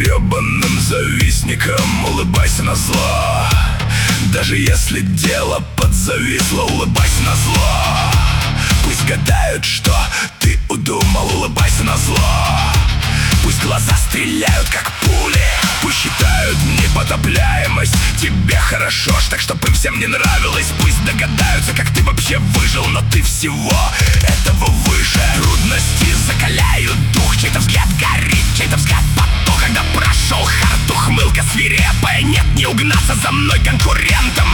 гребаным завистникам улыбайся назло. Даже если дело подзависло, улыбайся назло. Пусть гадают, что ты удумал, улыбайся назло. Пусть глаза стреляют, как пули, пусть считают непотопляемость тебе хорошо, так чтоб им всем не нравилось. Пусть догадаются, как ты вообще выжил, но ты всего этого выше. Трудности закаляют дух, чей-то взгляд горит, чей-то взгляд потух. Когда прошел хард, ухмылка свирепая, нет, не угнаться за мной конкурентом.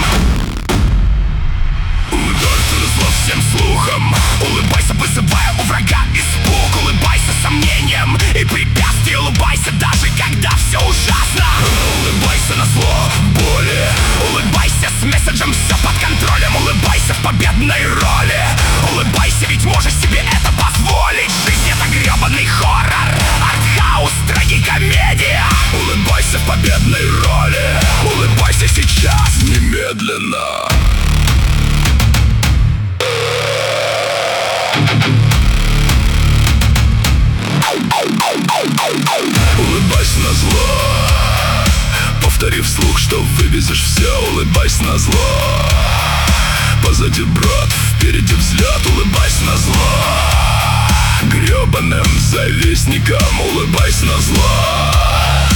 Улыбайся назло всем слухом, улыбайся, вызывая у врага испуг. Улыбайся сомнением и препятствий, улыбайся даже когда все ужасно. Улыбайся назло боли, улыбайся с месседжем все под контролем. Улыбайся в победной роли, улыбайся, ведь можешь себе это позволить. Жизнь это гребаный хоррор, артхаус, трагикомедия. Улыбайся в победной роли, улыбайся сейчас, немедленно. Улыбайся назло, повторив вслух, что вывезешь все. Улыбайся назло, позади брод, впереди взлет. Улыбайся назло, гребаным завистникам улыбайся назло.